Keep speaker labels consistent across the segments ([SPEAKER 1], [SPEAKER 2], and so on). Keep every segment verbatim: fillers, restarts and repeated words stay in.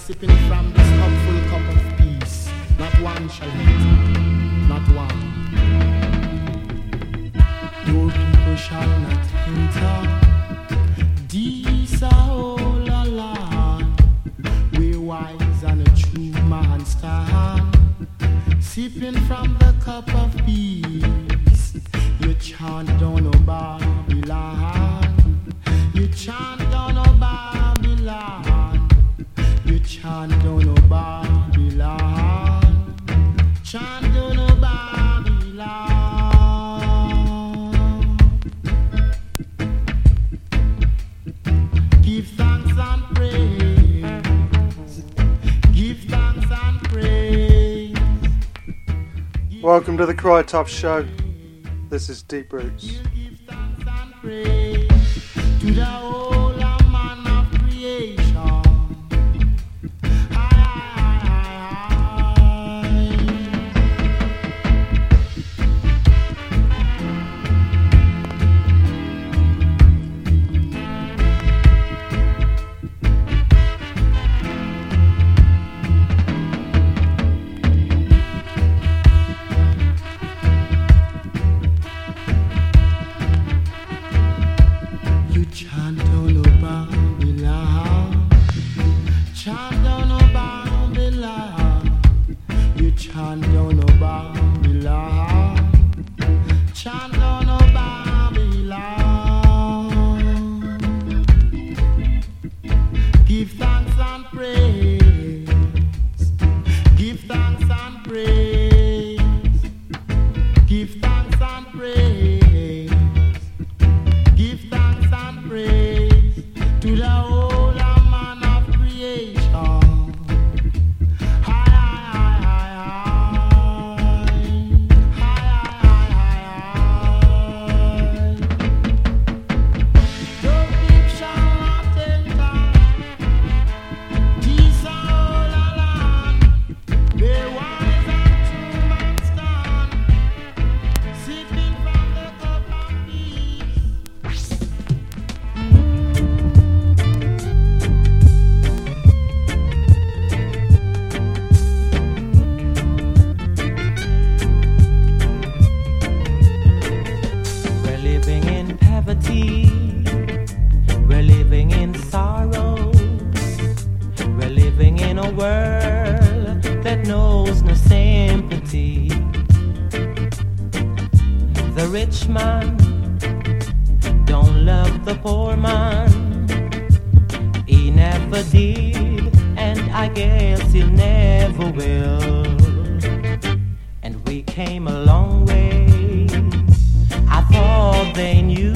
[SPEAKER 1] sipping from this cupful cup of peace. Not one shall enter, not one. Your people shall not enter. These are all a land where wise and a true man stand. Sipping from the cup of peace, you chant down no Babylon. You chant down no Babylon. You chant down no Babylon. Chant down no Babylon. Give thanks and praise. Give thanks and praise.
[SPEAKER 2] Welcome to the Cry Top Show. This is Deep Roots.
[SPEAKER 1] Give thanks and praise to the whole man of creation. You chant down no Babylon. Chant down no Babylon. You chant down no Babylon. Chant down no Babylon. Give thanks and praise. Give thanks and praise. Give thanks and praise. Give thanks and praise to the whole man of creation. Hi, hi, hi, hi, hi, hi, hi, hi. Your people shall not enter. These are all a land where wise and true men stand, sipping from the cup of peace.
[SPEAKER 3] We're living in poverty. We're living in sorrow. We're living in a world that knows no sympathy. The rich man don't love the poor man. He never did, and I guess he'll never will. And we came a long way. I thought they knew,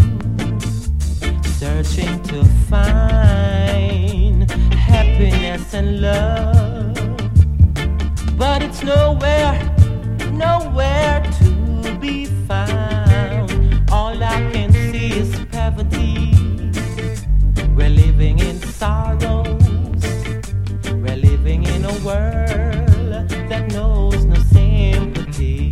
[SPEAKER 3] searching to find happiness and love, but it's nowhere, nowhere to be found. All I can see is poverty. We're living in sorrows. We're living in a world that knows no sympathy.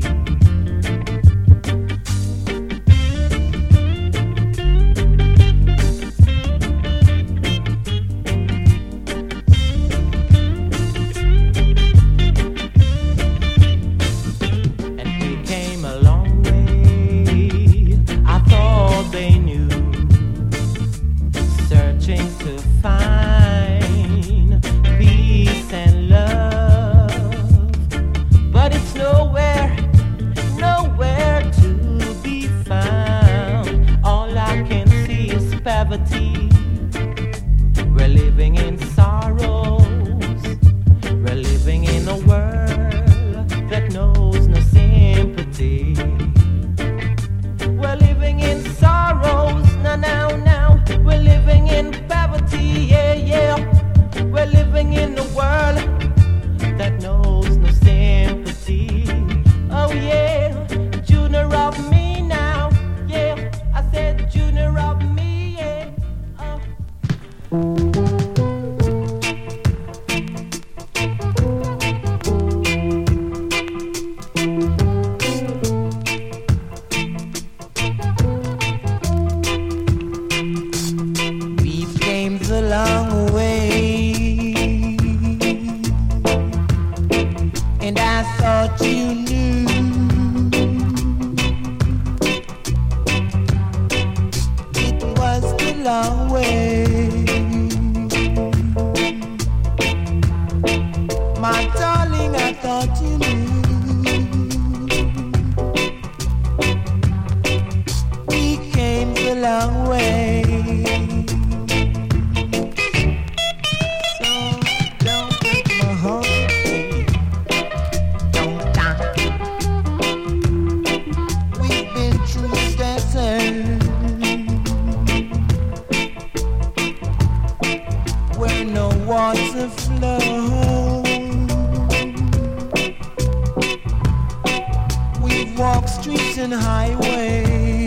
[SPEAKER 4] streets and highways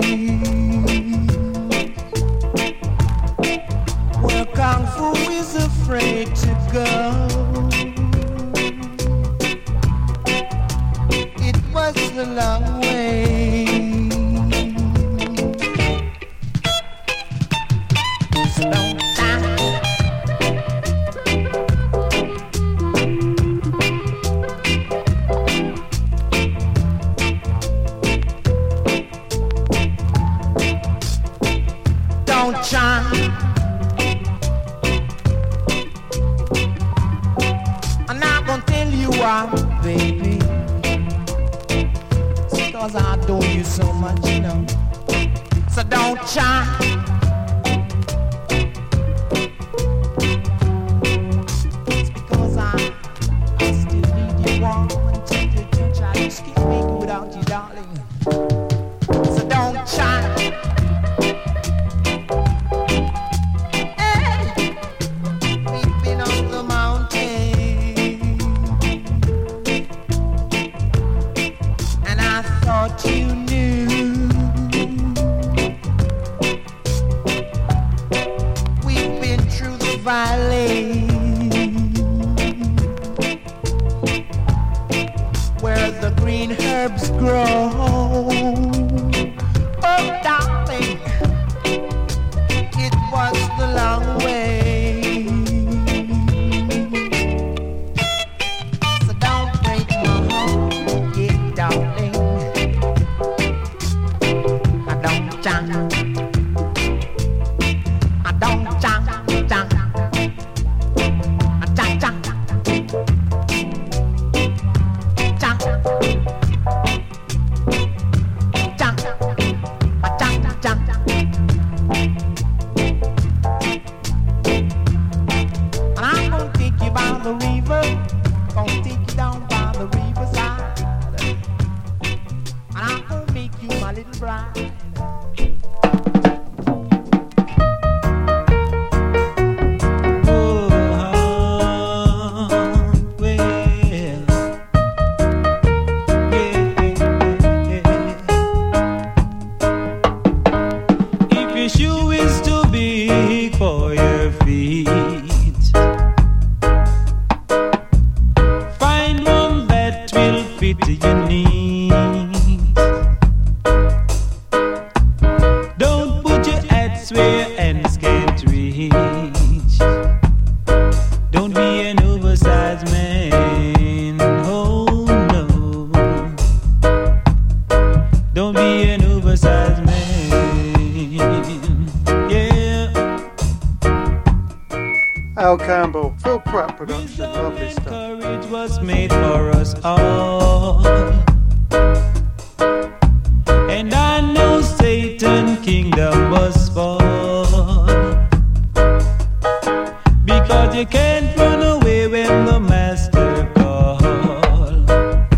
[SPEAKER 4] where Kung Fu is afraid to go. It was a long way. Baby, because I adore you so much, you know. So don't try. It's because I, I still need you warm and tender. Don't try to keep me without you, darling. So don't try. Hey, we've been on the mountain. Thought you knew we've been through the valley where the green herbs grow. Oh, darling, it was the long way. So don't break my heart, yeah, darling.
[SPEAKER 2] Al Campbell, Phil Pratt production, lovely stuff.
[SPEAKER 4] Courage was made for us all, and I know Satan's kingdom was fall, because you can't run away when the master calls.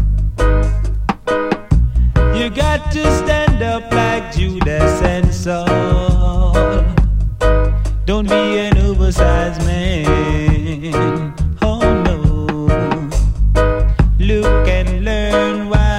[SPEAKER 4] You got to stand up like Judas and Saul. Don't be an oversized man. Oh no. Look and learn why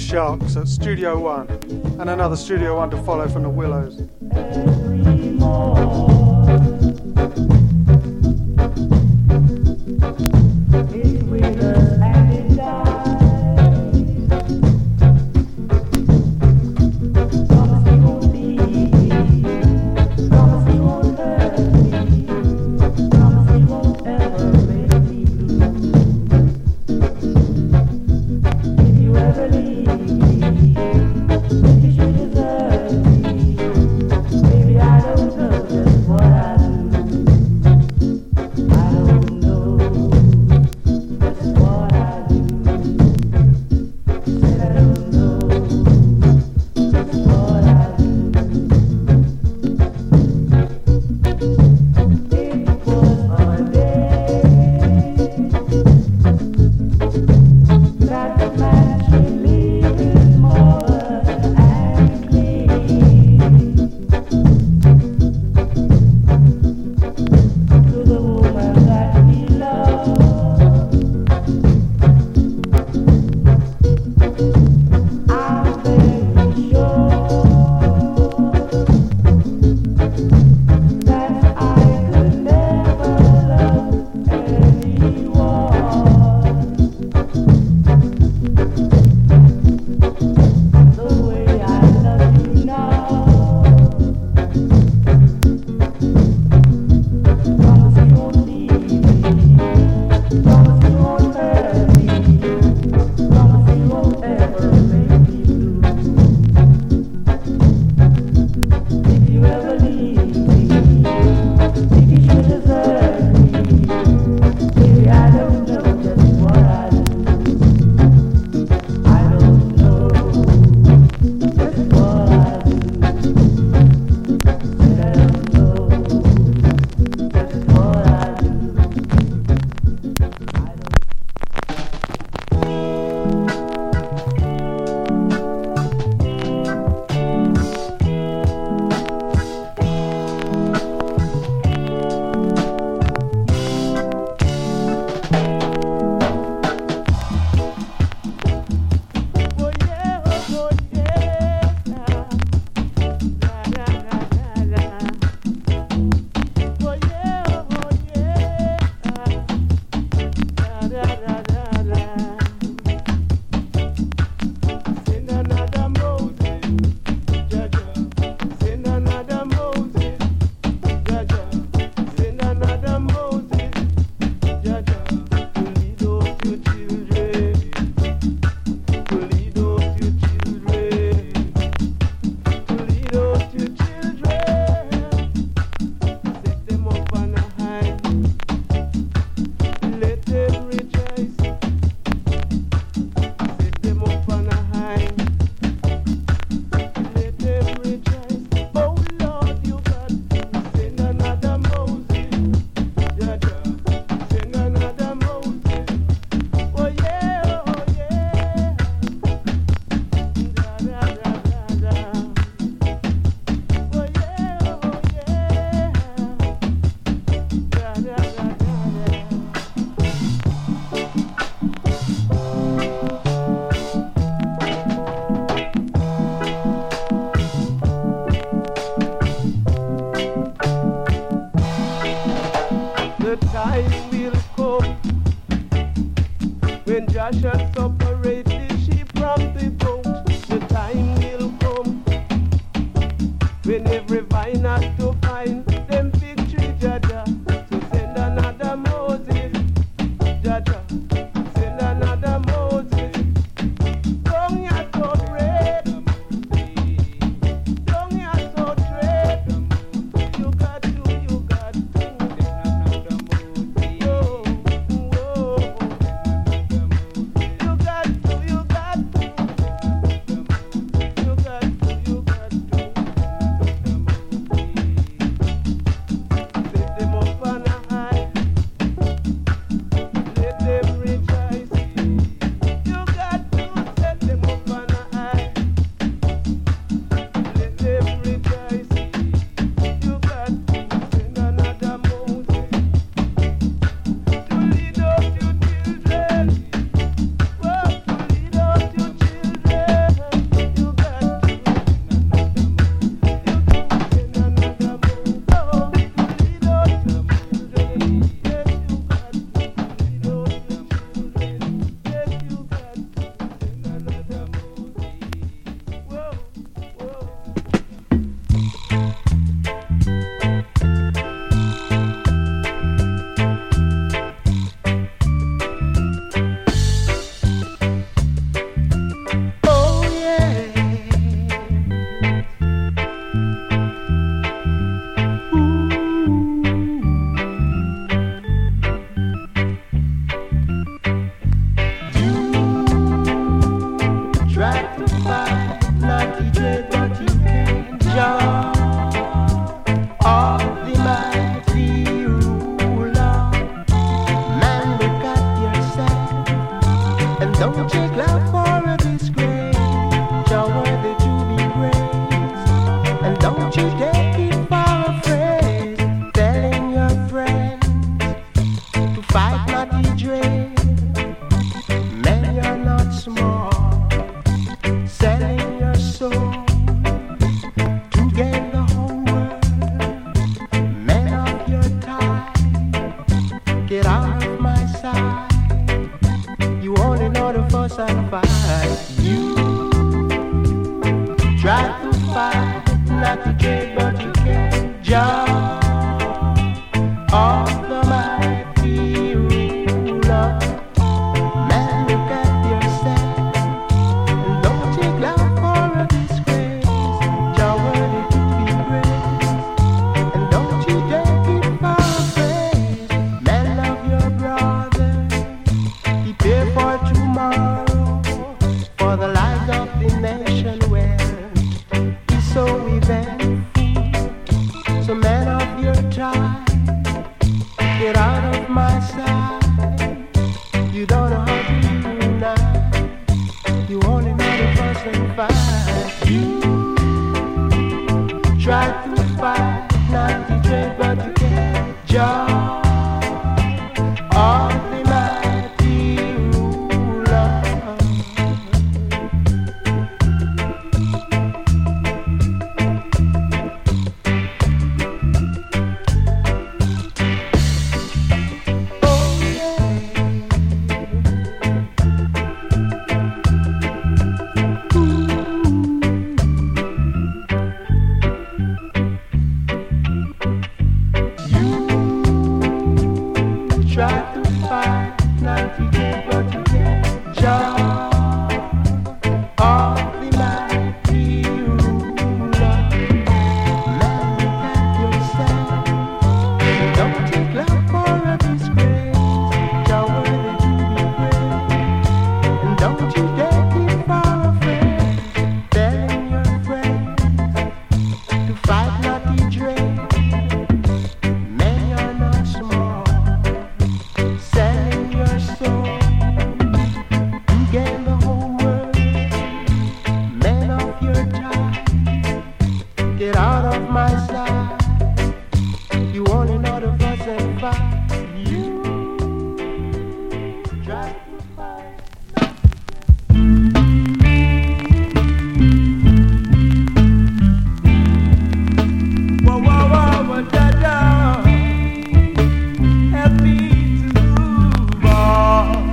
[SPEAKER 2] Sharks at Studio One, and another Studio One to follow from the Willows.
[SPEAKER 3] Don't take love for a disgrace. You're worthy to be praised. And don't you take it for a phrase. Telling your friends to fight not the dread. Men, you're not small. Selling your soul to gain the whole world. Men of your time, get out of my sight. You only know the fuss and fight. You try to fight, not to trade, but you can't jump off the mighty ruler. Man, look at yourself and don't take love for a disgrace. You're worthy to be praised, and don't you take it for a praise. Man, love your brother. Prepare for tomorrow, for the lives of the nation where is so eventful. So men of your time, get out of my sight. You don't know how to unite. You only know the fuss and fight. You try to fight, not to trade, but you can't jump off the mighty ruler. Oh yeah. You try to fight, not to get what you get. Jump off the mighty ruler. Man, look at yourself. Don't take love for a disgrace. You're worthy to be praised, and don't you take it for a friend. Telling your friends to fight not the dread. Men, you're not small. Selling your soul to gain the whole world. Men of your time, get out of my sight. You only know the fuss and fight. You try to fight. Whoa, whoa, whoa, whoa, da, da. Help me to move on.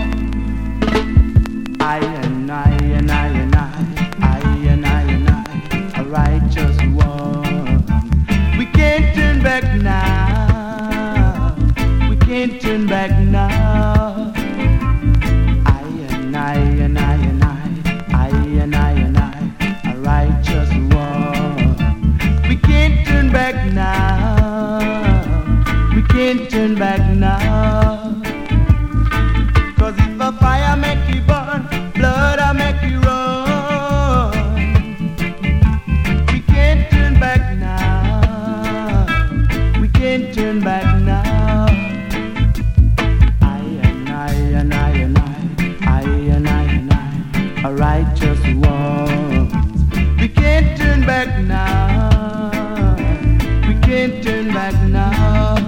[SPEAKER 3] I and I and I and I, I and I and I, a righteous one. We can't turn back now. We can't turn back now. I and I and I and I, I and I and I, a righteous one. We can't turn back now. We can't turn back now. Cause if a fire make you burn, blood I make you run. We can't turn back now. We can't turn back now. I and I and I and I, I and I and I, a righteous one. We can't turn back now. We can't turn back now.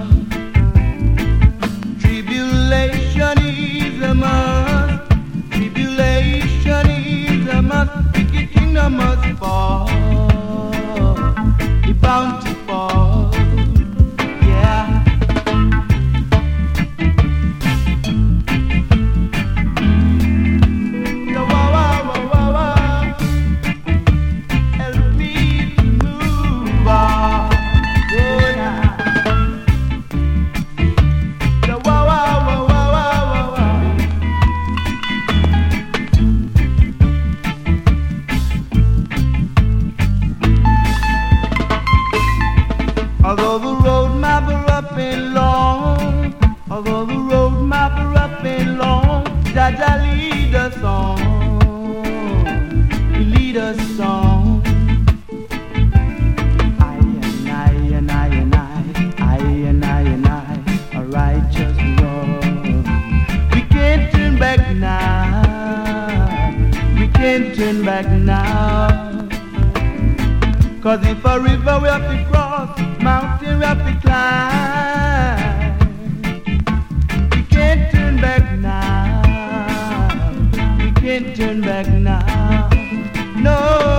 [SPEAKER 3] Tribulation is a must. Tribulation is a must. Wicked kingdom must fall. It bound to fall. Yeah. So wah, wah, wah, wah, wah. Help me to move on. Oh, nah. So wah, wah, wah, wah, wah, wah, wah.
[SPEAKER 5] can't turn back now. Cause if a river we have to cross, mountain we have to climb, we can't turn back now. We can't turn back now. No,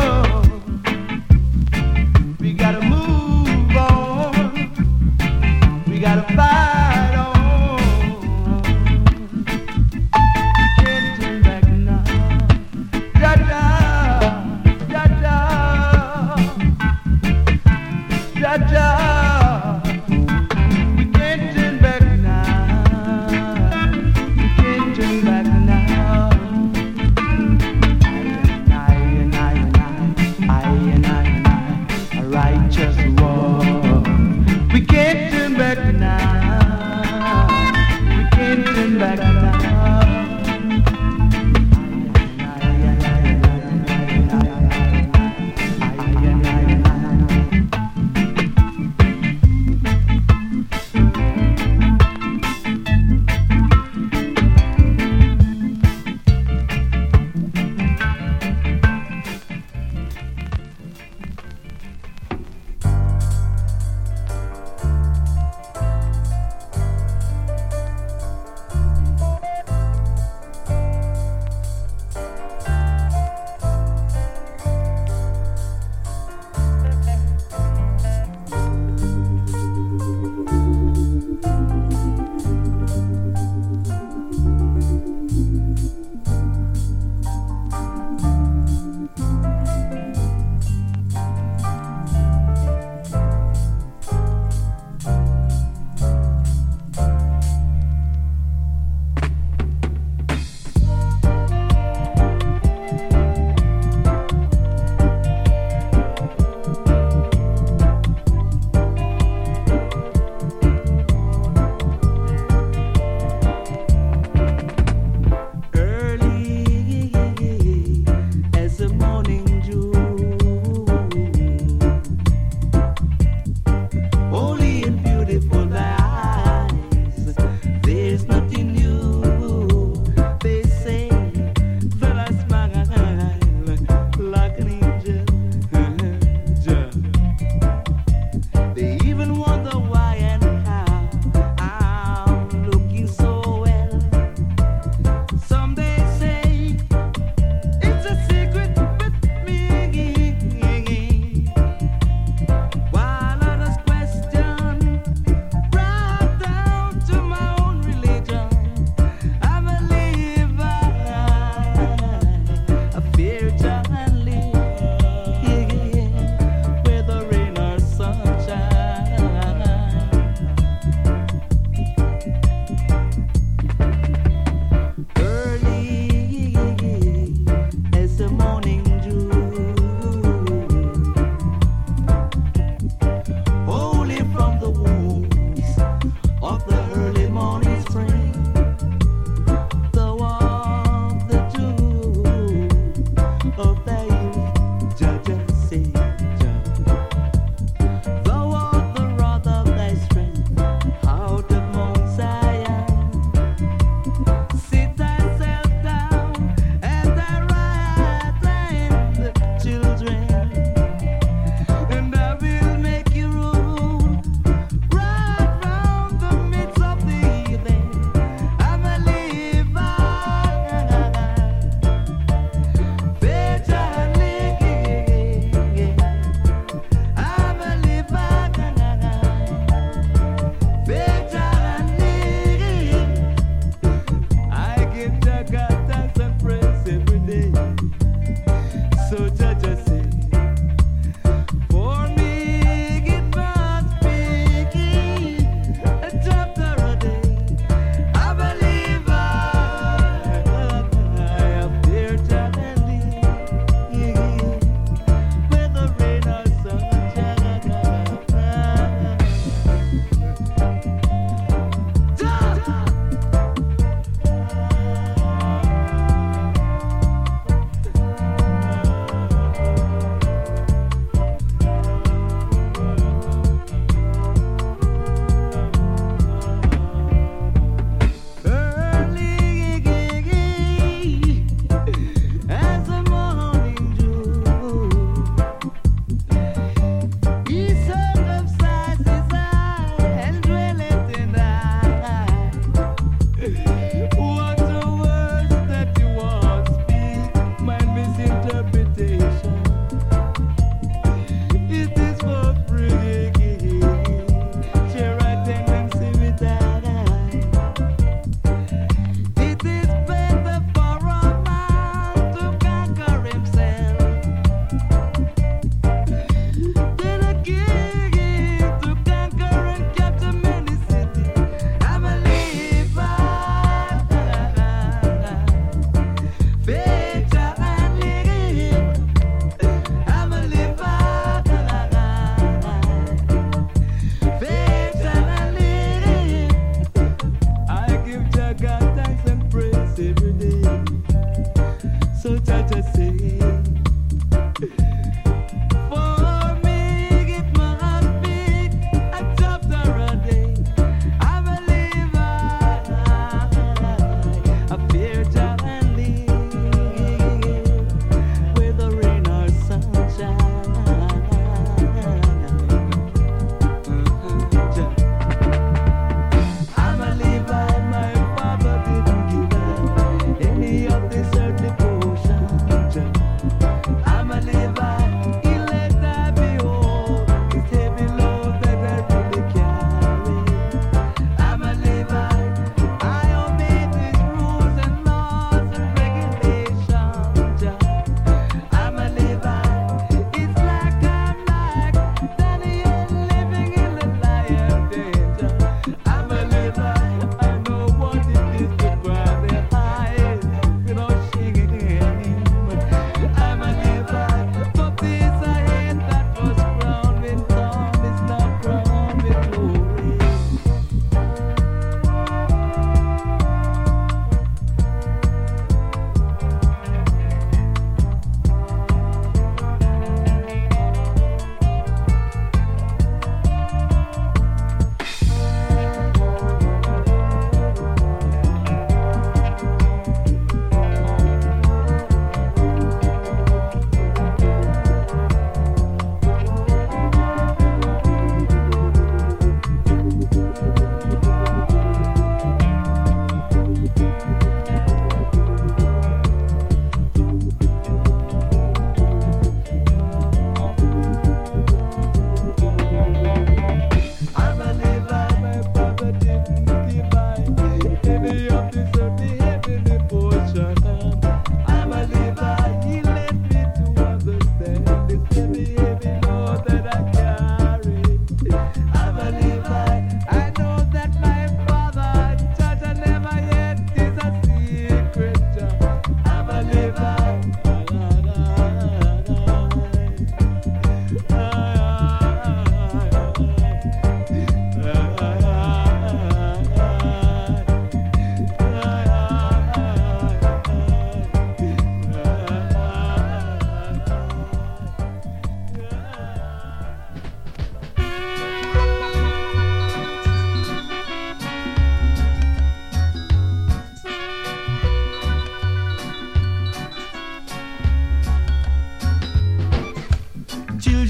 [SPEAKER 5] we gotta move on. We gotta fight on. We can't turn back now. Da da, da da, da da. We can't turn back now. We can't turn back now.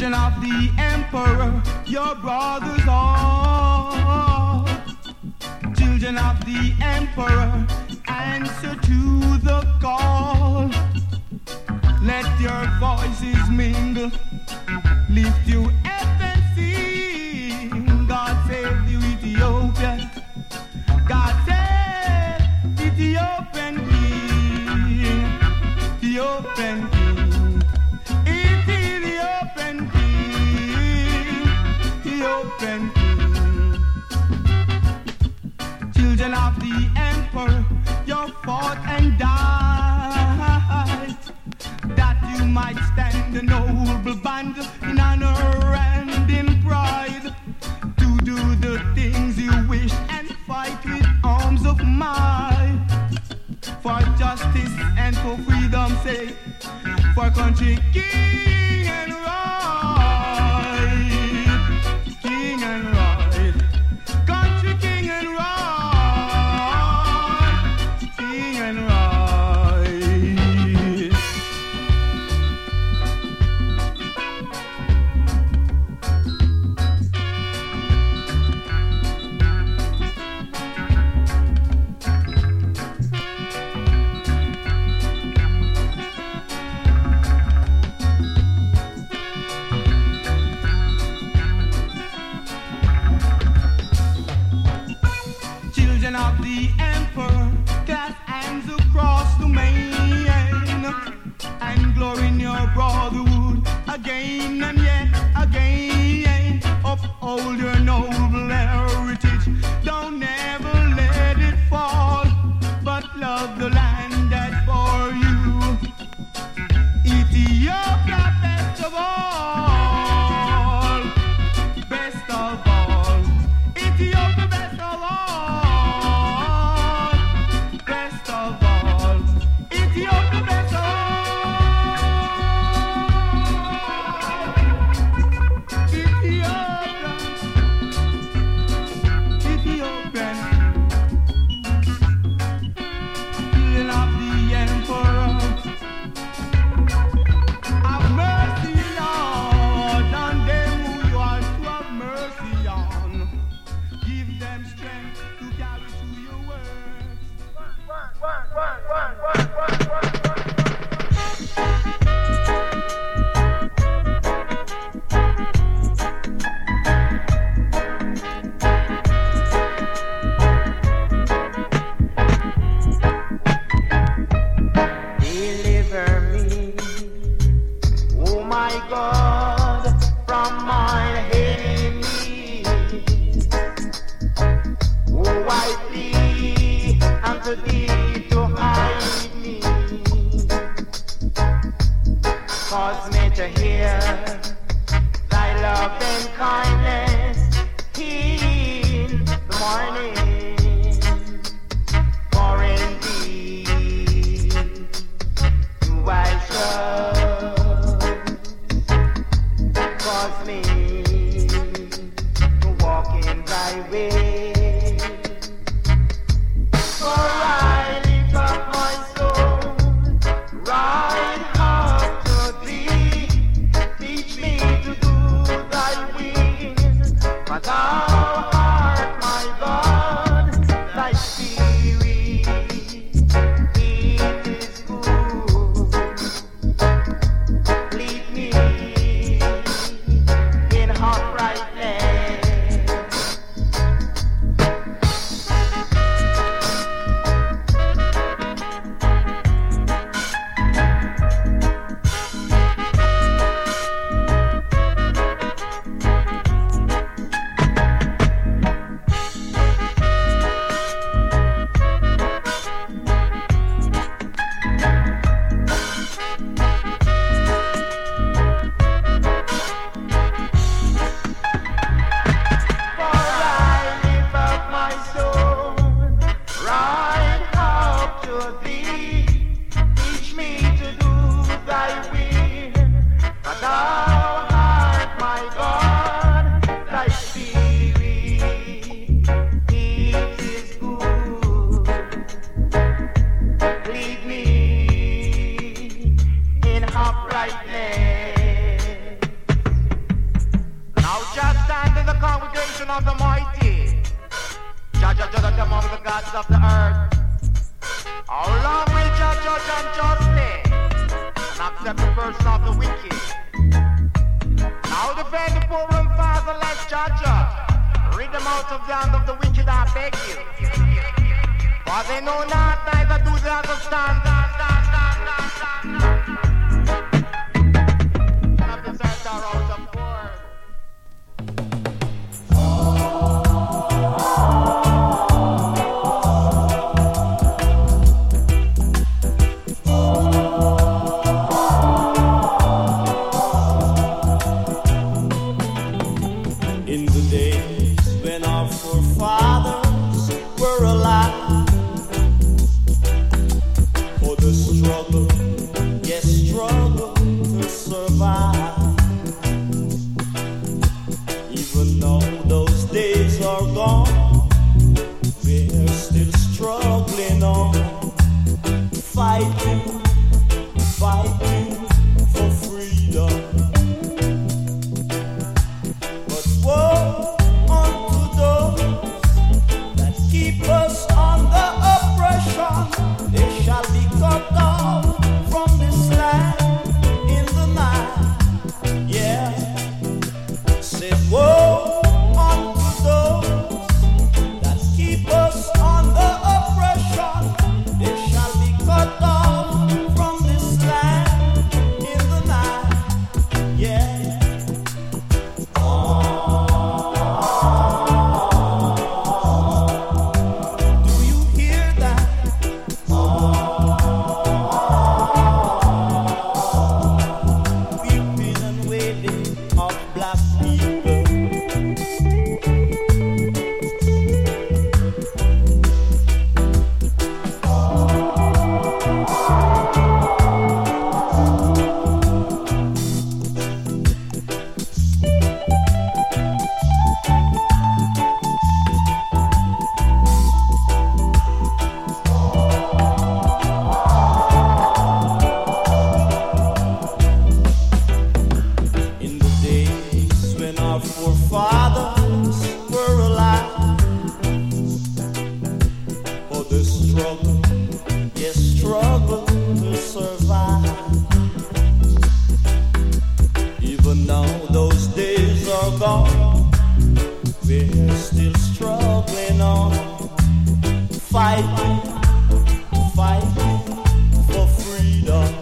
[SPEAKER 5] Children of the emperor, your brothers all. Children of the emperor, answer to the call. Let your voices mingle, lift you up and sing. God save you, Ethiopia. God save Ethiopian king, Ethiopian king, Ethiopian king, Ethiopian king. Children of the emperor, you fought and died, that you might stand a noble band in honor and in pride, to do the things you wish and fight with arms of might, for justice and for freedom's sake, for country king and right, king and right, country king and right, king and right. Children of the emperor, clasp hands across the main, and glory in your brotherhood again and yet again. Uphold your noble heritage, don't never let it fall, but love the land that's for you. Ethiopia, best of all, best of all, Ethiopia, best of all.
[SPEAKER 4] rep the person of the wicked. Now defend the poor and fatherless judge. Rid them out of the hand of the wicked, I beg you. For they know not, neither do they understand. Have the center out of poor.
[SPEAKER 6] In the days when our forefathers were alive, for the struggle, yes, struggle to survive. Even though those days are gone, we're still struggling on, fighting, fighting for freedom. But woe unto those that keep us under oppression. They shall be cut off from this land in the night. Yeah. Said woe unto those that keep us under oppression. They shall be cut off from this land in the night. Yeah. Do you hear that? Weeping and wailing of black people. In the days when our forefathers were alive, for the struggle, yes, struggle to survive. Even though those days are gone, we're still struggling on, fighting, fighting for freedom.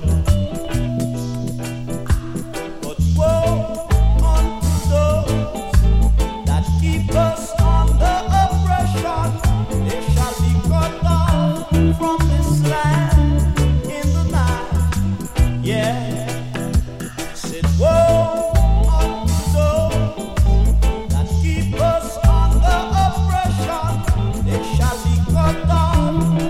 [SPEAKER 6] But woe unto those that keep us under oppression. They shall be cut off from this land in the night. Yeah. Said woe unto those that keep us under oppression. They shall be cut off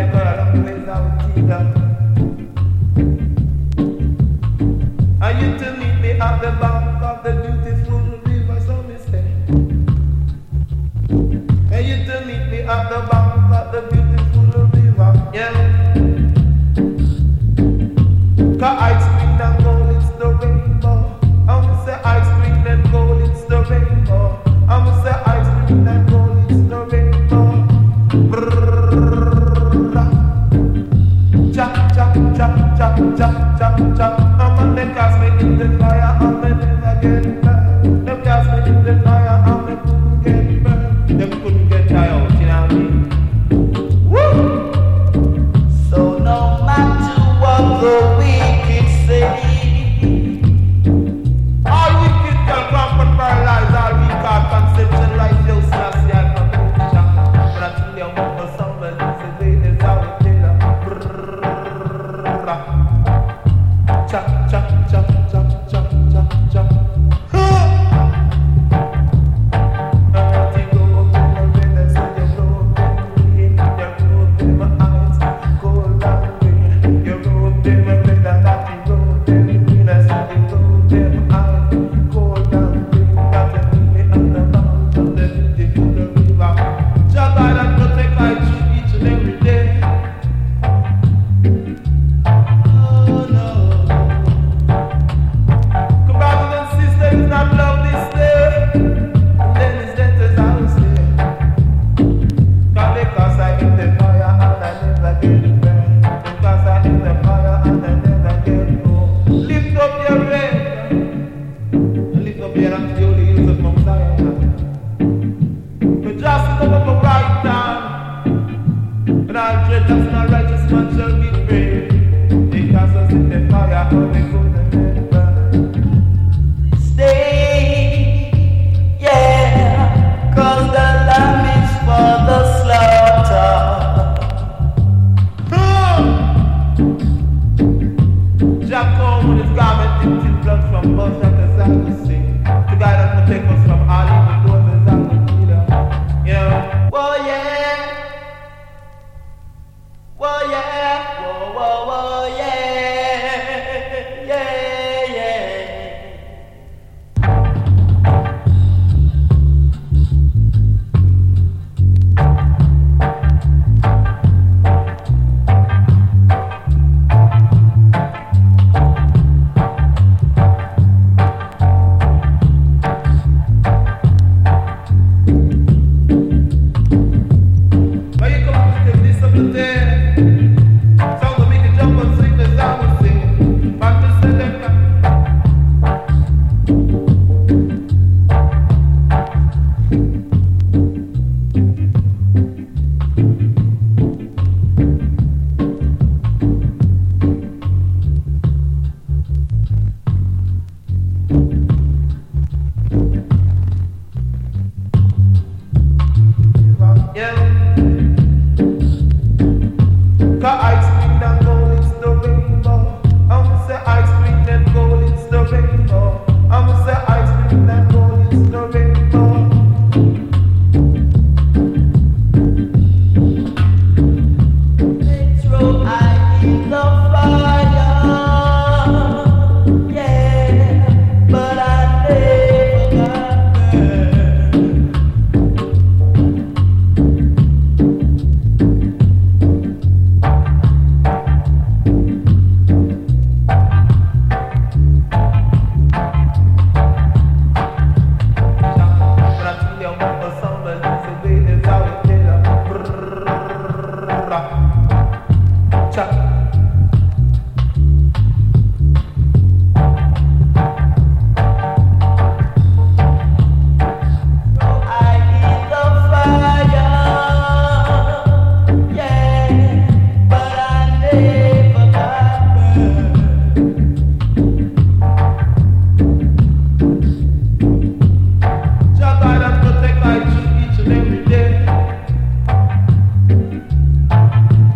[SPEAKER 5] Jah God has protect I each and every day.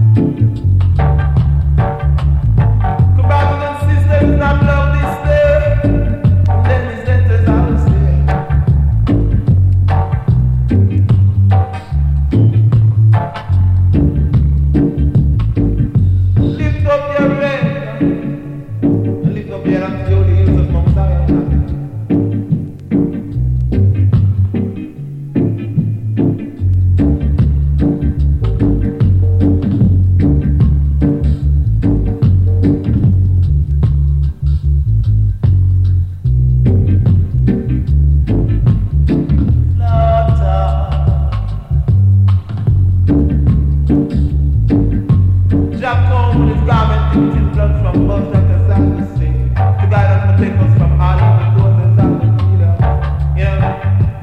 [SPEAKER 5] from Buster to San Jose. The guy that will take us from Hollywood to the San You know?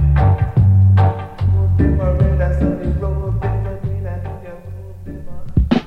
[SPEAKER 5] Road paper red and sunny road paper green and road paper.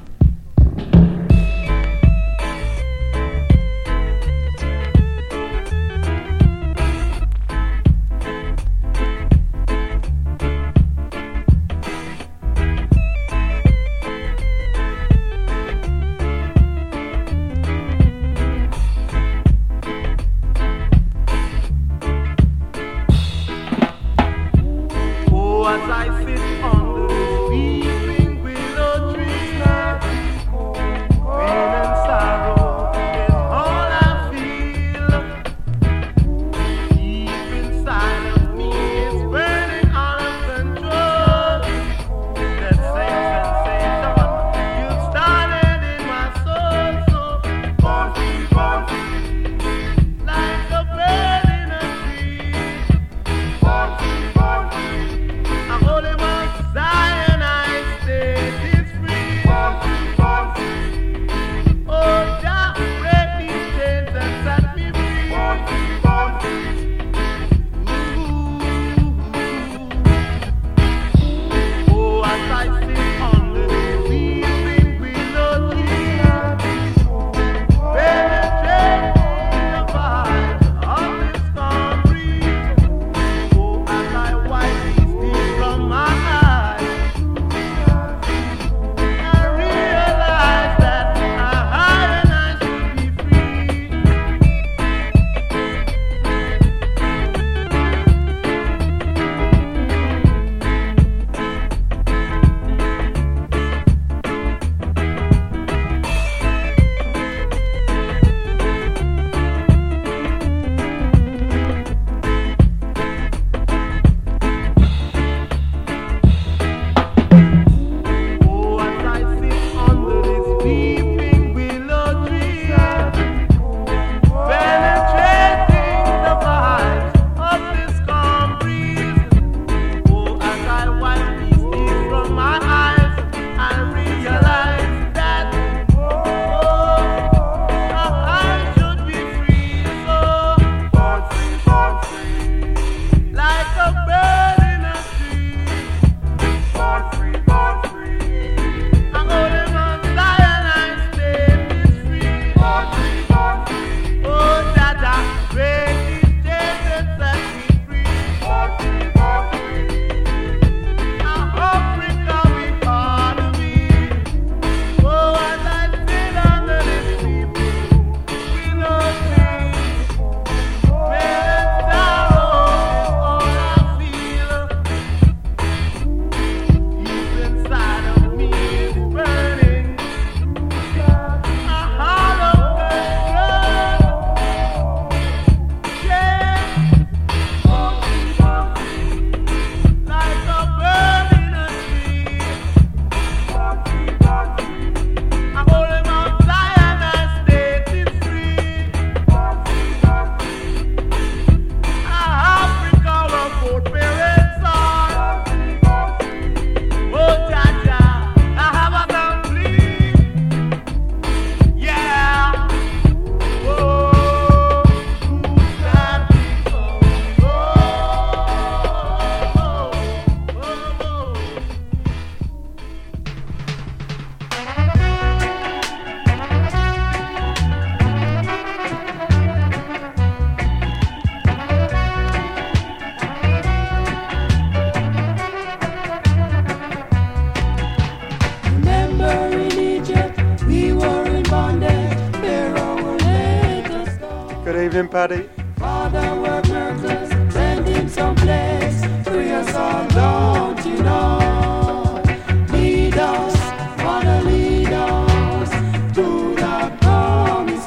[SPEAKER 2] Paddy.
[SPEAKER 7] Father, work miracles, send him someplace, free us all, don't you know? Lead us, Father, lead us to the promised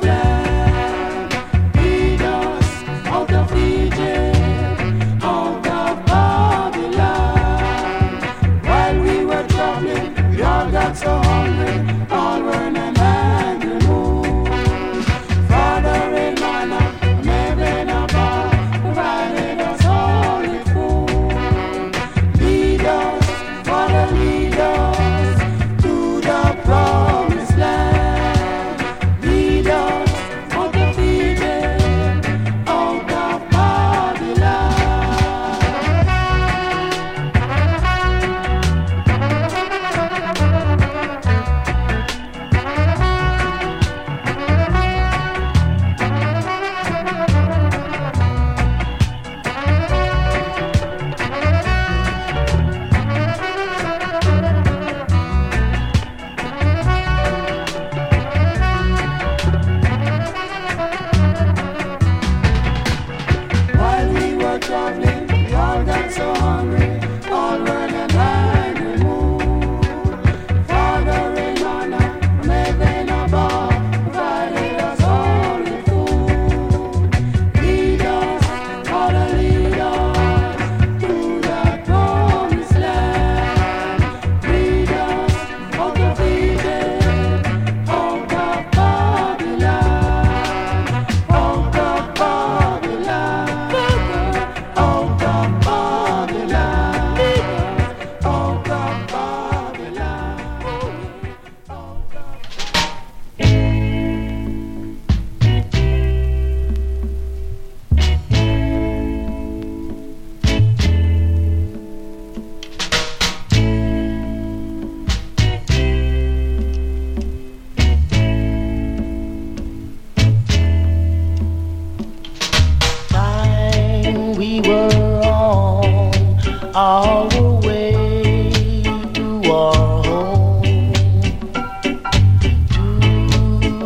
[SPEAKER 7] land. Lead us out of Egypt, out of Babylon. While we were traveling, we all got so hungry, all were in an angry mood. Father, in manna, never in a bar.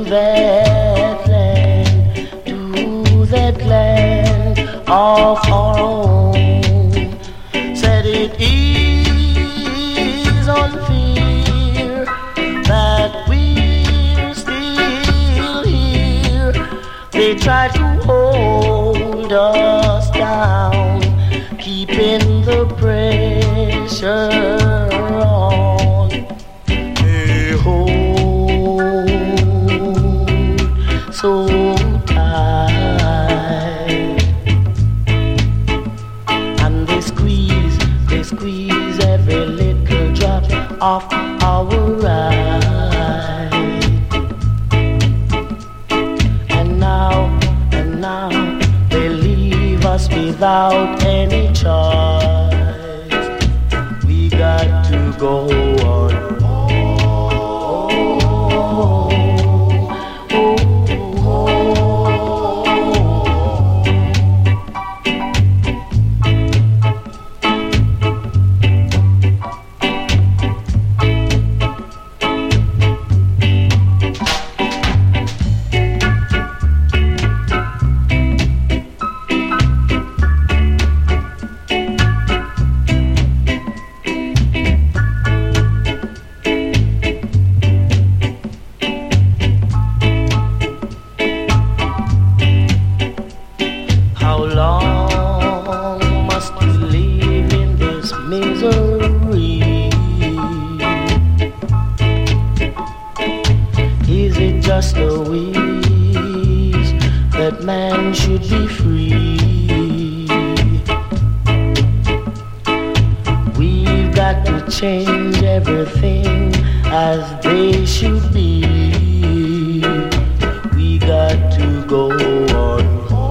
[SPEAKER 7] that land, to that land of our own. Said it is unfair that we're still here. They try to hold us down, keeping the pressure on. They hold so tight, and they squeeze, they squeeze every little drop of our right. And now, and now they leave us without any choice. We got to go on. Change everything as they should be. We got to go on.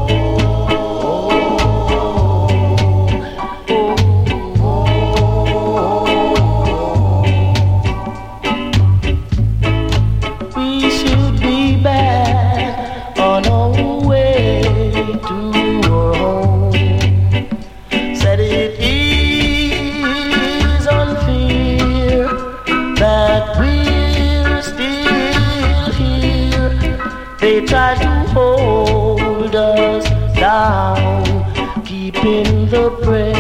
[SPEAKER 7] We should be back on our way to our home. Said it is unfair that we're still here. They try to hold us down, keeping the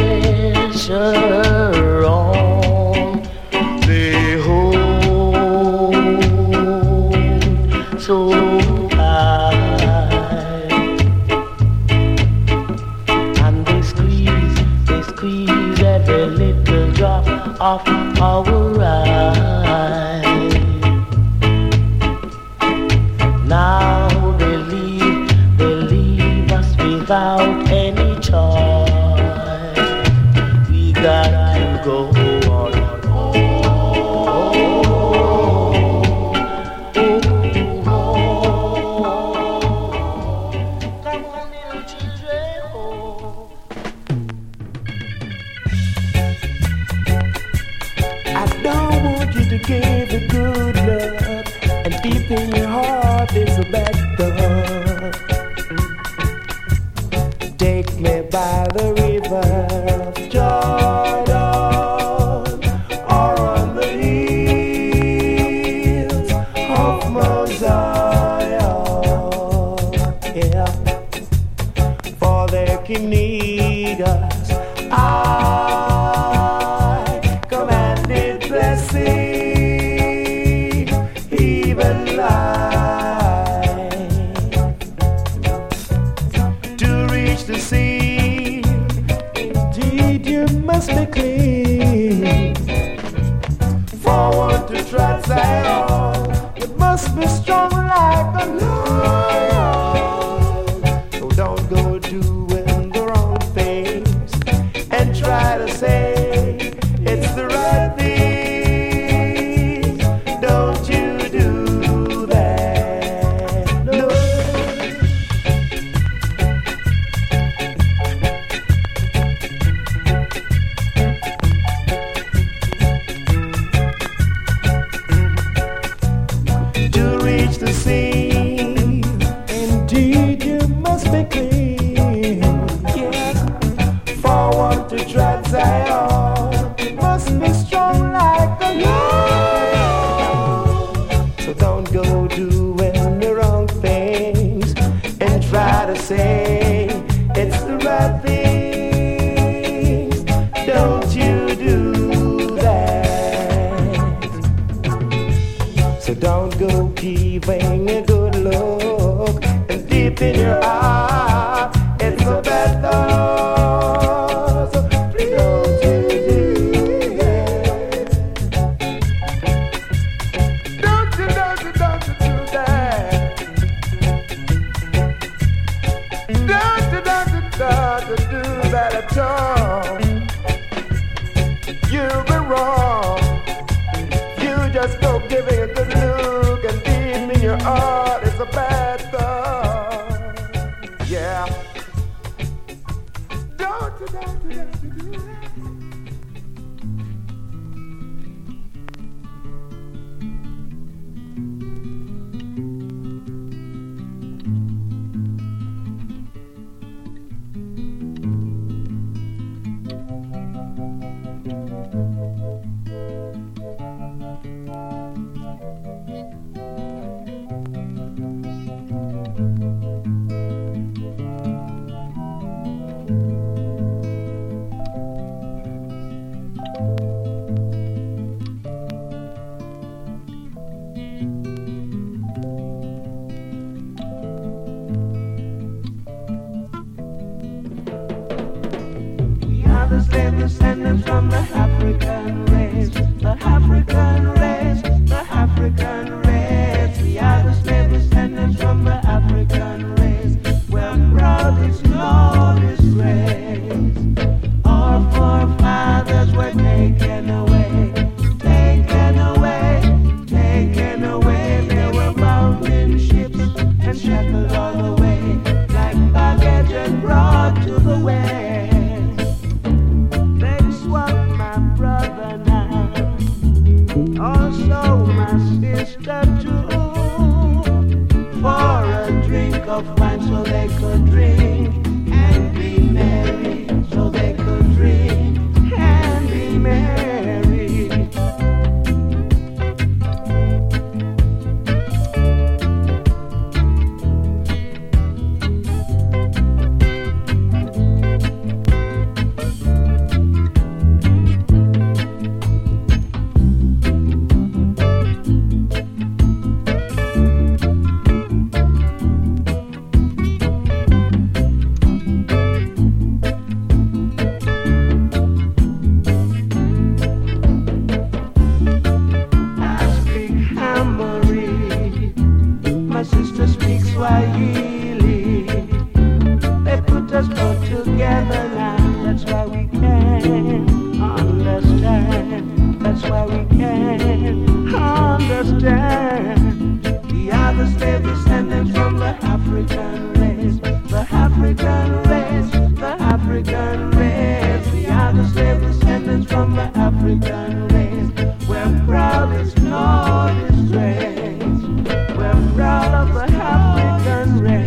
[SPEAKER 7] pressure on. They hold so tight, and they squeeze, they squeeze every little drop of our right. Now they leave, they leave us without any choice. We got to go on. Oh, oh, oh, oh. Come on, little children, oh.
[SPEAKER 5] I don't want you to give a good look, and deep in your heart is a bad thought. Take me by the river of Jordan, or on the hills of Mount Zion. Yeah, for their King need us. I commanded blessing, even life, to reach the sea. Indeed, you must be clean. Forward to trot Zion, you must be strong like a lion. So don't go doing the wrong things and try to say it's the right thing. Don't you do that.
[SPEAKER 3] don't go giving a good look. And deep in your eye, it's a bad thought. So please don't you do that. Don't you, don't you, don't you do that. Don't you, don't you, don't you do that at all. You've been wrong. You just go giving a good look, and deep in your heart it's a bad thought. Yeah. Don't you, don't you, don't you do that. The slave descendants from the African race, the African race, the African race. We are the slave descendants from the African race. We're proud, it's no disgrace. Our forefathers were taken away, taken away, taken away. They were bound in ships and shackled all the way, like baggage and brought to the west. Also my sister too, for a drink of wine so they could drink and be merry, so they could drink and be merry. We're proud of the African race.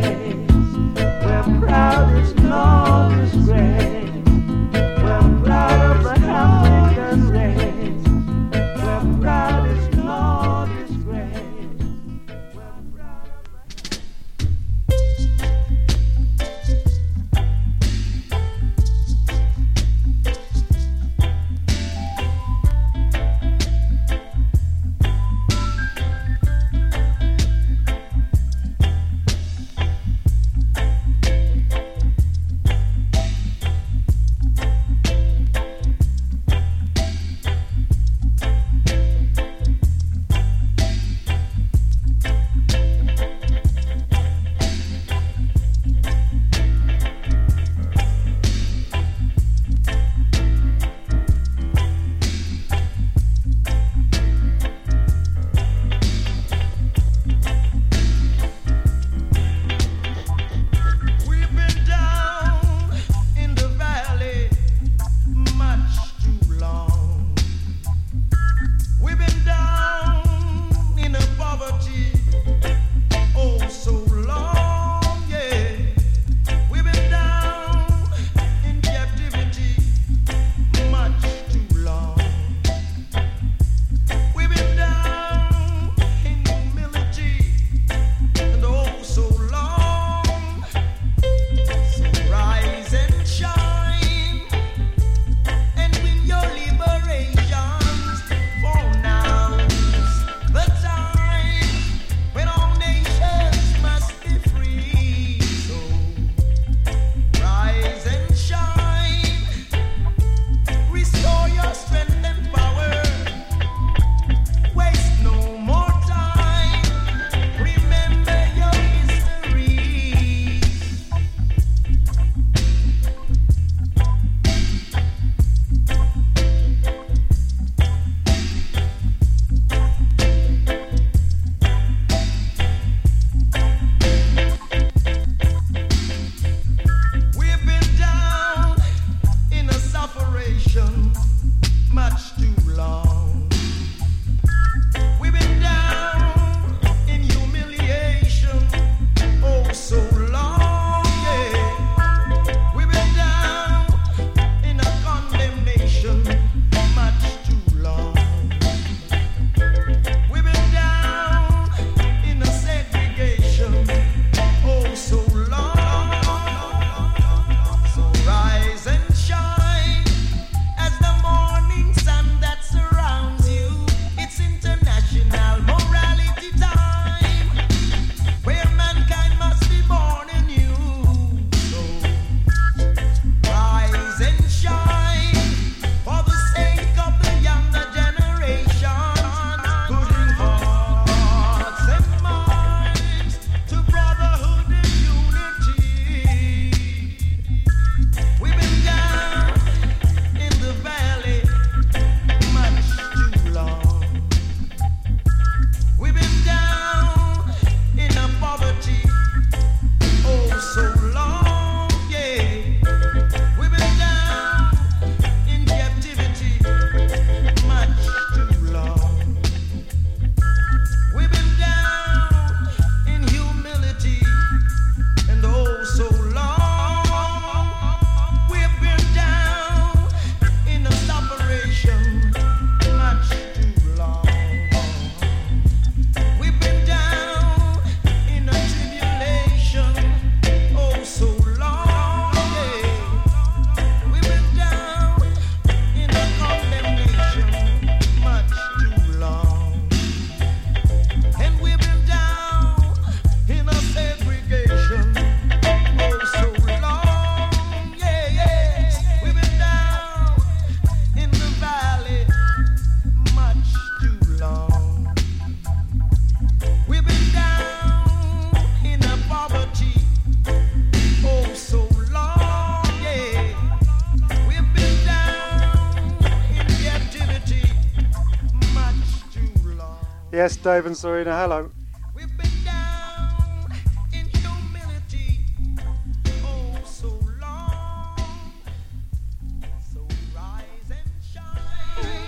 [SPEAKER 2] Yes, Dave and Serena, hello.
[SPEAKER 8] We've been down in humility, oh, so long. So rise and shine.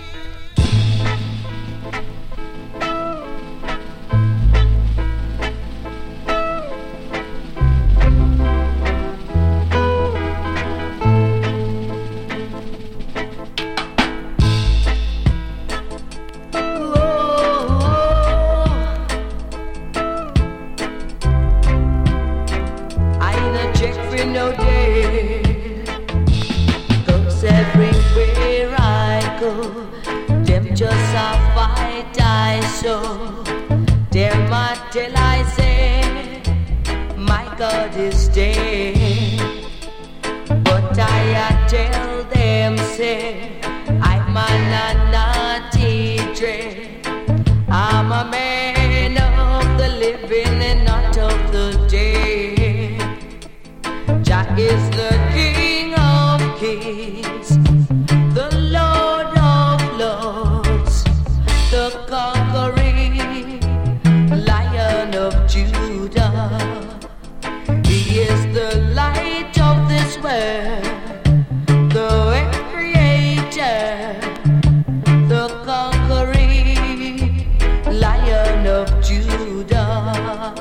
[SPEAKER 3] Just a fight I saw. Them I tell I say, my God is dead. But I tell them say, I'm a naughty dread. I'm a man of the living and not of the dead. Jah is the King of kings, the Lord of lords, the conquering Lion of Judah. He is the light of this world, the creator, the conquering Lion of Judah.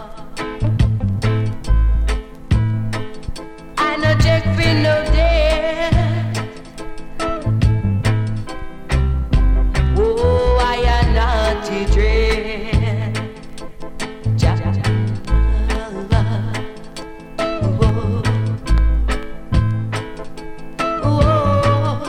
[SPEAKER 3] I know Jack Finn no dead. Oh, I am not to dread. Jack. Oh, oh,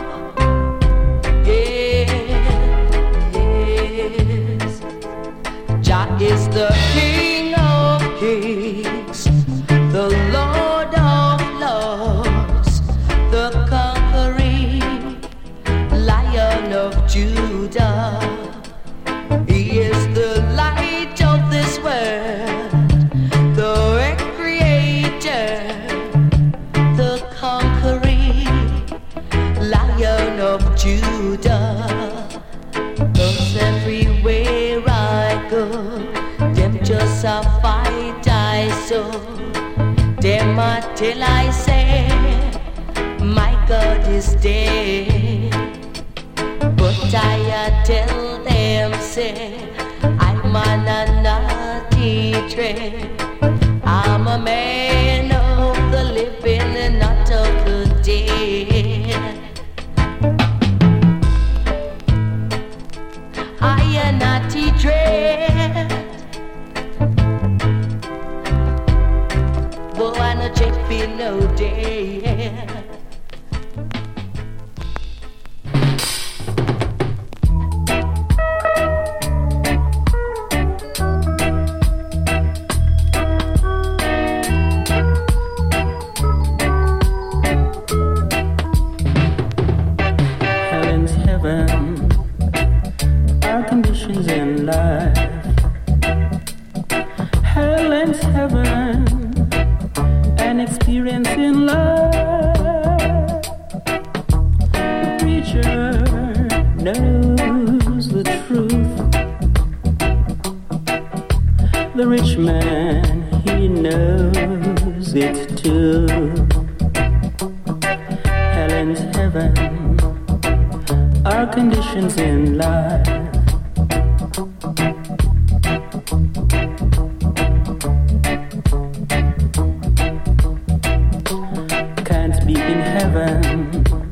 [SPEAKER 3] yeah, yes. Jah is the King of kings, the Lord of lords, the conquering Lion of Judah. He is the light of this world, the creator, the conquering Lion of Judah. 'Cause everywhere I go, them just a fight I saw. Them a till I say, my God is dead. But I tell them say, I'm a naughty dread. I'm a man of the living and not of the dead. I am naughty dread. Boy, I no check for no day.
[SPEAKER 9] Heaven's heaven, our conditions in life. Heaven's heaven, an experience in life. The preacher knows the truth. The rich man, he knows it too. Helen's heaven, our conditions in life. Can't be in heaven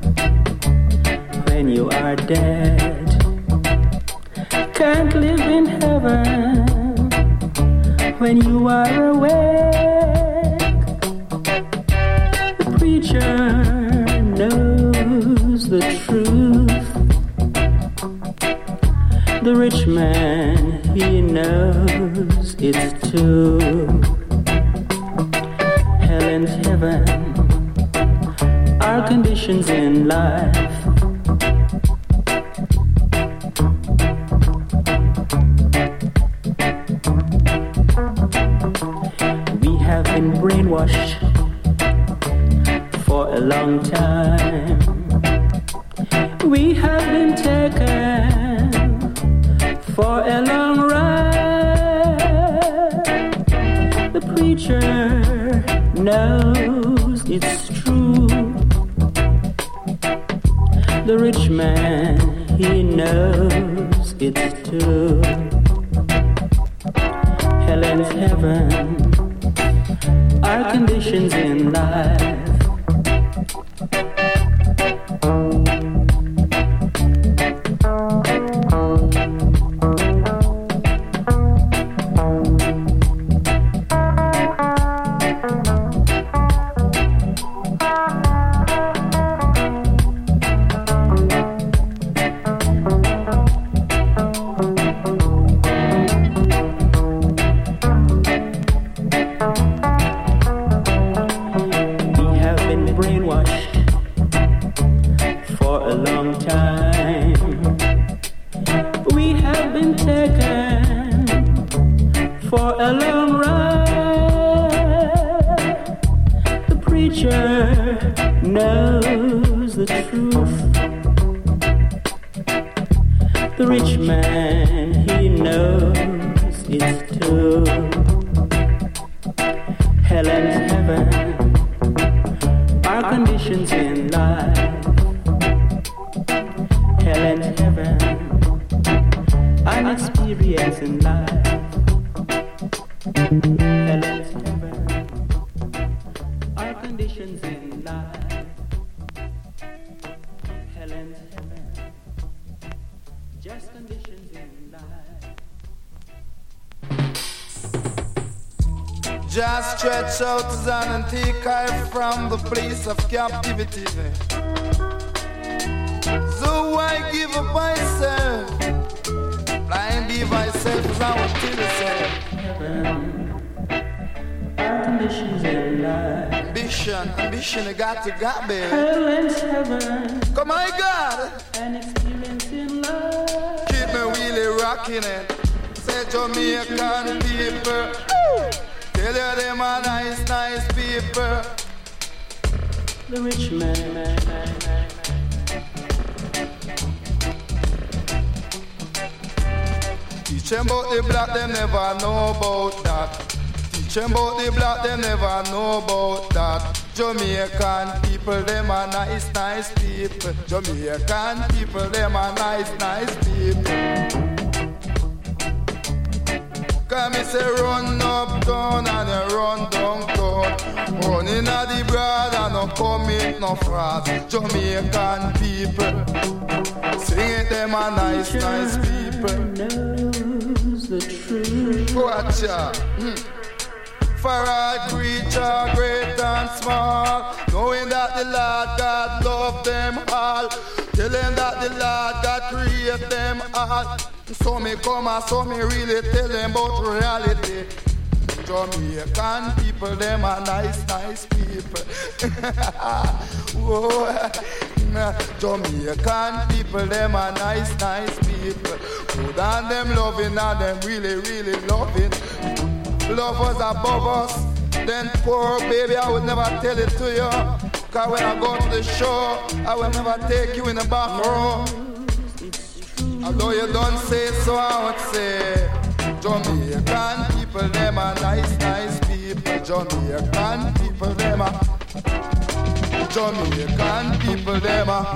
[SPEAKER 9] when you are dead. Can't live in heaven when you are awake. The preacher knows the truth. The rich man, he knows it too. Helen's heaven, our conditions in life. We have been brainwashed for a long time. We have been taken for a long ride. The preacher knows it's true. The rich man, he knows it's too. Hell and heaven are conditions in life.
[SPEAKER 10] Just stretch out his hand and take her from the place of captivity. So I give up myself, blind be myself as I will tell yourself. Ambition, ambition, you got to got, baby. Come my God,
[SPEAKER 9] an experience in love.
[SPEAKER 10] Keep me really rocking it. Say Jamaican people, tell you them are nice, nice people.
[SPEAKER 9] The rich man, man, man, man.
[SPEAKER 10] Teach them about the black, they never know about that. Teach them about the black, they never know about that. Jamaican people, them are nice, nice people. Jamaican people, them are nice, nice people. Come me say run up down and you run down down. Running at the broad and no commit no fraud. Jamaican people, sing it, them are nice, nice people.
[SPEAKER 9] Knows the truth.
[SPEAKER 10] Watch ya. Mm. For all creature, great and small, knowing that the Lord God love them all. Tell them that the Lord God create them all. So me come and so me really tell them about reality. Jamaican people, them are nice, nice people. Whoa. Jamaican people, them are nice, nice people. Good and them loving and them really, really loving. Love was above us. Then poor baby, I would never tell it to you. Cause when I go to the show, I will never take you in the back row. Although you don't say so, I would say Jamaican people, them are nice, nice people. Jamaican people, them are Jamaican people, them are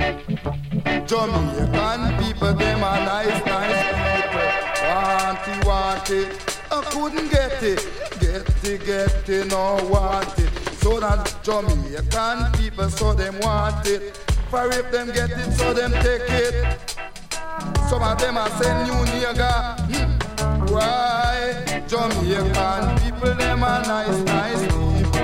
[SPEAKER 10] Jamaican people, them are nice, nice people. Want it, want it, I couldn't get it. Get it, get it, no want it. So that Jamaican people, so them want it. For if them get it, so them take it. Some of them are saying new nigga. Hmm. Why? Jamaican people, them are nice, nice people.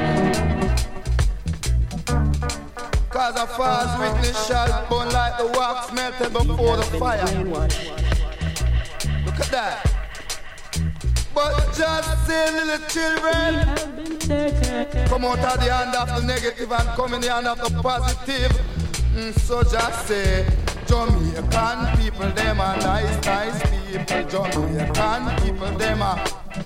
[SPEAKER 10] Cause a false witness shall burn like the wax melted before the fire. Look at that. But just say little children, come out of the hand of the negative and come in the hand of the positive. Mm, so just say Jamaican people, them are nice, nice people. Jamaican people, them are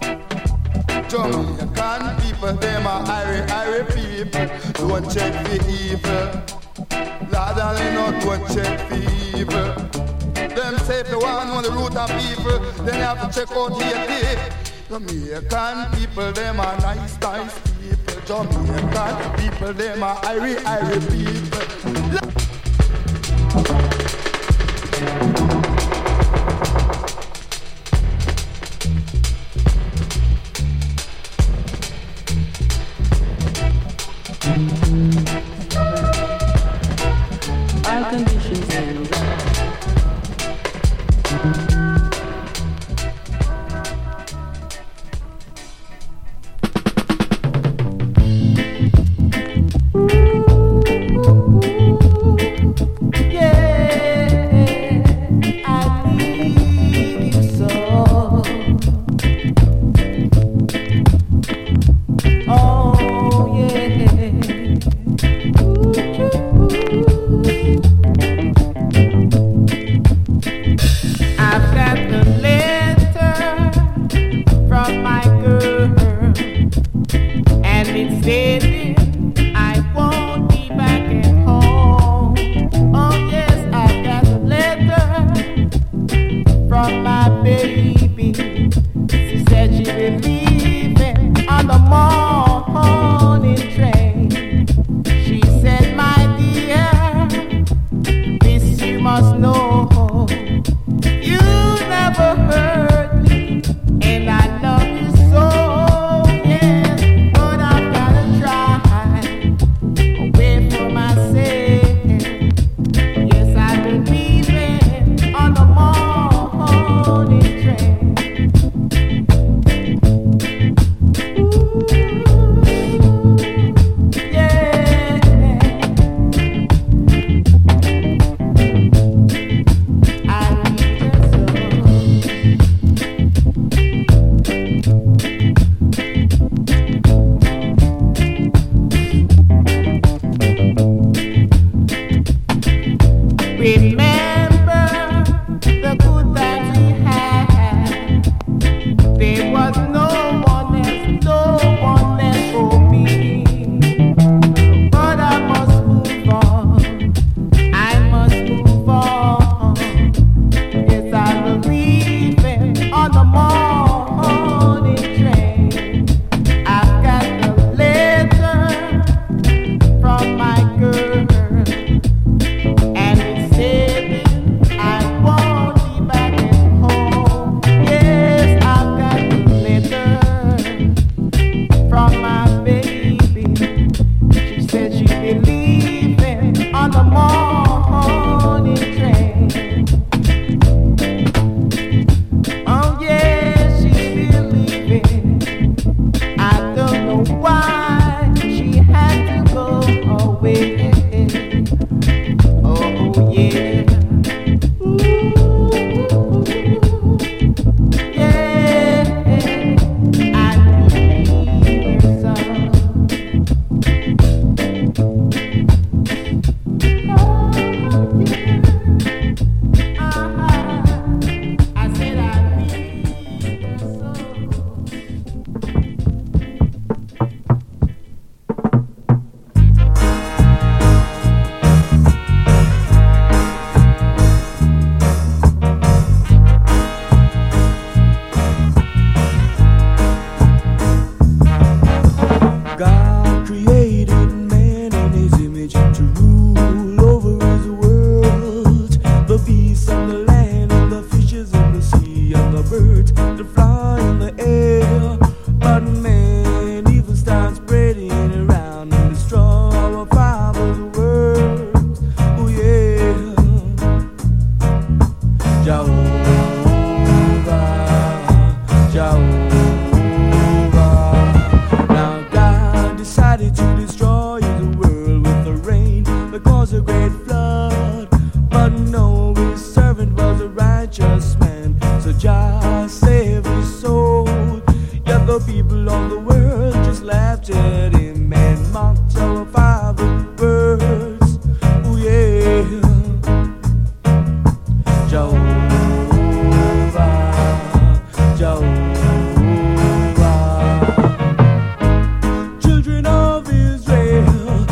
[SPEAKER 10] Jamaican people, them are Irish, Irish people. Don't check the evil. Lord, I know, don't check the evil. Them say if you want to know the root of people, then you have to check out Haiti. Jamaican people, them are nice, nice people. Jamaican people, them are Irie, Irie people.
[SPEAKER 9] Our conditions and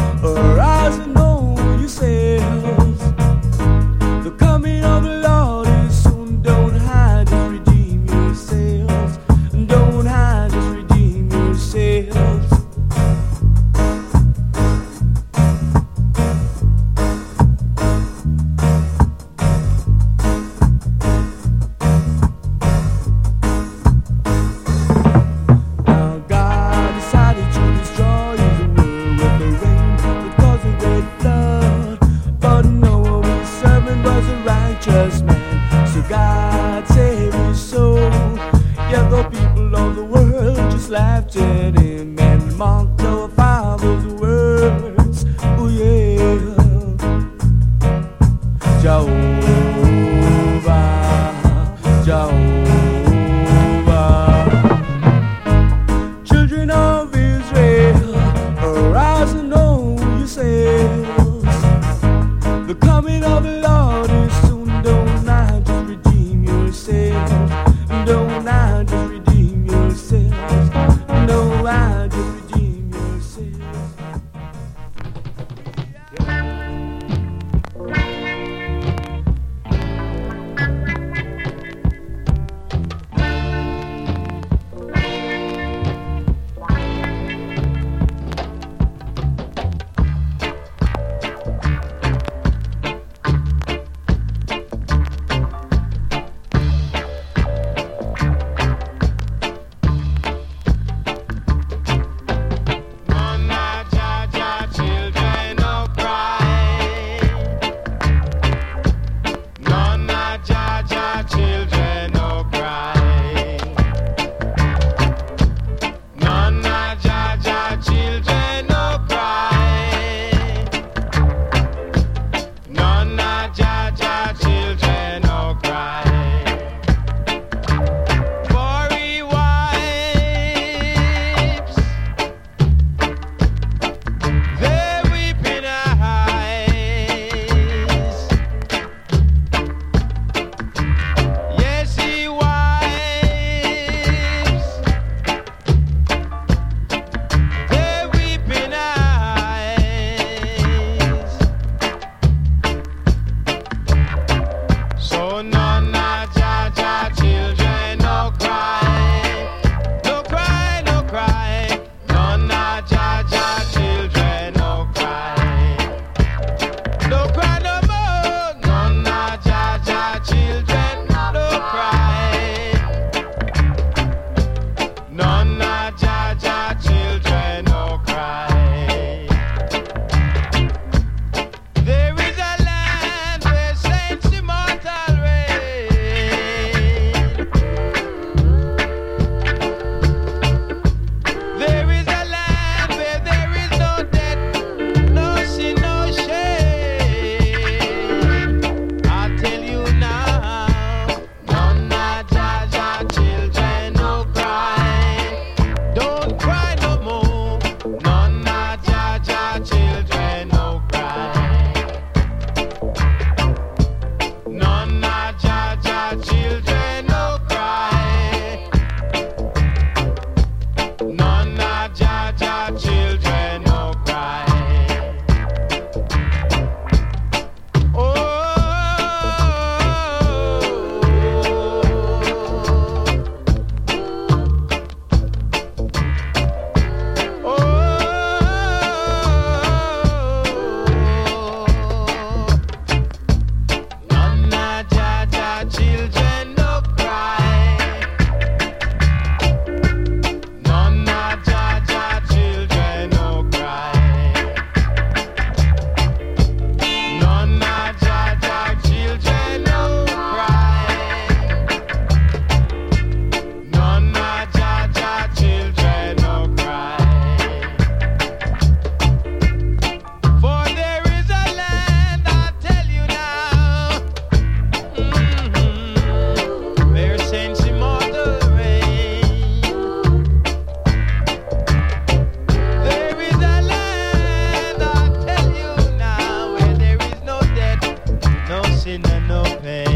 [SPEAKER 11] The coming of the Lord
[SPEAKER 5] Jesus laughed at him and mocked our father's words. Oh yeah, Jehovah, Jehovah. Children of Israel, arise and know yourselves. The coming of the Lord is soon. Don't I just redeem yourselves? Don't I just redeem yourselves? No, I just redeem yourselves.
[SPEAKER 3] sin and no pain.